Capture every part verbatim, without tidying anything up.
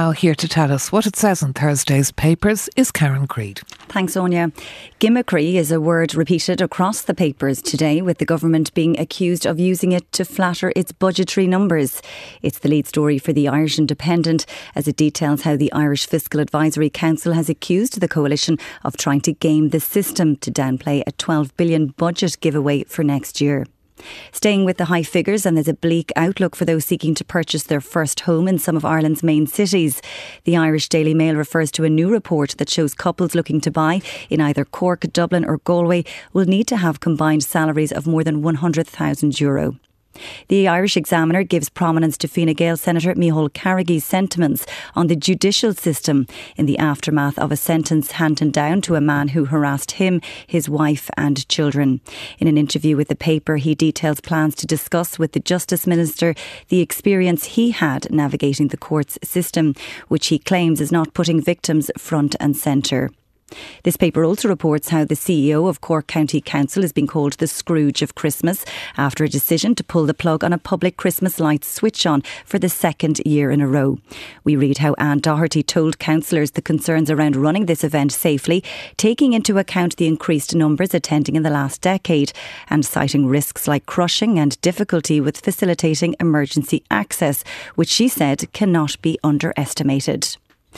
now here to tell us what it says in Thursday's papers is Karen Creed. Thanks, Anya. Gimmickry is a word repeated across the papers today, with the government being accused of using it to flatter its budgetary numbers. It's the lead story for the Irish Independent, as it details how the Irish Fiscal Advisory Council has accused the coalition of trying to game the system to downplay a twelve billion budget giveaway for next year. Staying with the high figures, and there's a bleak outlook for those seeking to purchase their first home in some of Ireland's main cities. The Irish Daily Mail refers to a new report that shows couples looking to buy in either Cork, Dublin or Galway will need to have combined salaries of more than one hundred thousand euro. The Irish Examiner gives prominence to Fine Gael Senator Micheál Carraghy's sentiments on the judicial system in the aftermath of a sentence handed down to a man who harassed him, his wife and children. In an interview with the paper, he details plans to discuss with the Justice Minister the experience he had navigating the courts system, which he claims is not putting victims front and centre. This paper also reports how the C E O of Cork County Council is being called the Scrooge of Christmas after a decision to pull the plug on a public Christmas lights switch on for the second year in a row. We read how Anne Doherty told councillors the concerns around running this event safely, taking into account the increased numbers attending in the last decade and citing risks like crushing and difficulty with facilitating emergency access, which she said cannot be underestimated.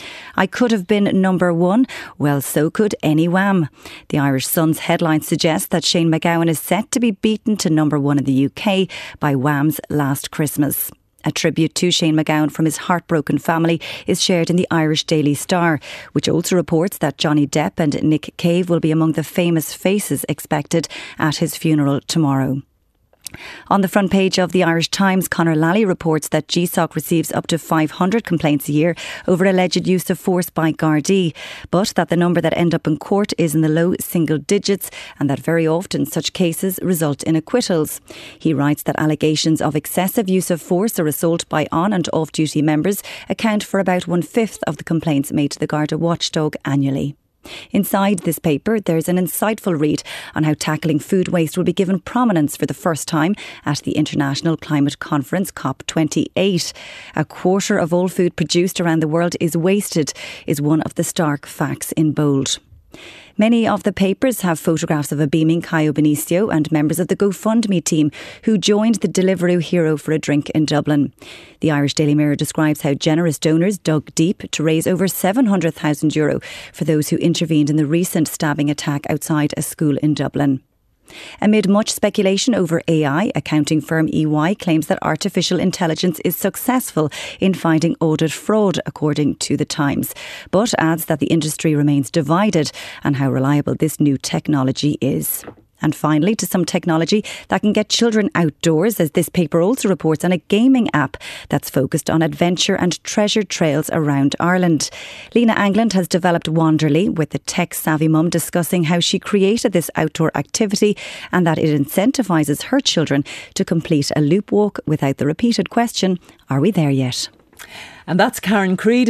I could have been number one. Well, so could any Wham. The Irish Sun's headline suggests that Shane MacGowan is set to be beaten to number one in the U K by Wham's Last Christmas. A tribute to Shane MacGowan from his heartbroken family is shared in the Irish Daily Star, which also reports that Johnny Depp and Nick Cave will be among the famous faces expected at his funeral tomorrow. On the front page of the Irish Times, Conor Lally reports that G S O C receives up to five hundred complaints a year over alleged use of force by Gardaí, but that the number that end up in court is in the low single digits and that very often such cases result in acquittals. He writes that allegations of excessive use of force or assault by on and off duty members account for about one-fifth of the complaints made to the Garda watchdog annually. Inside this paper, there's an insightful read on how tackling food waste will be given prominence for the first time at the International Climate Conference COP twenty-eight. A quarter of all food produced around the world is wasted, is one of the stark facts in bold. Many of the papers have photographs of a beaming Caio Benicio and members of the GoFundMe team who joined the Deliveroo hero for a drink in Dublin. The Irish Daily Mirror describes how generous donors dug deep to raise over seven hundred thousand euro for those who intervened in the recent stabbing attack outside a school in Dublin. Amid much speculation over A I, accounting firm E Y claims that artificial intelligence is successful in finding audit fraud, according to The Times, but adds that the industry remains divided on how reliable this new technology is. And finally, to some technology that can get children outdoors, as this paper also reports on a gaming app that's focused on adventure and treasure trails around Ireland. Lena Angland has developed Wanderly, with the tech-savvy mum discussing how she created this outdoor activity and that it incentivises her children to complete a loop walk without the repeated question, are we there yet? And that's Karen Creed.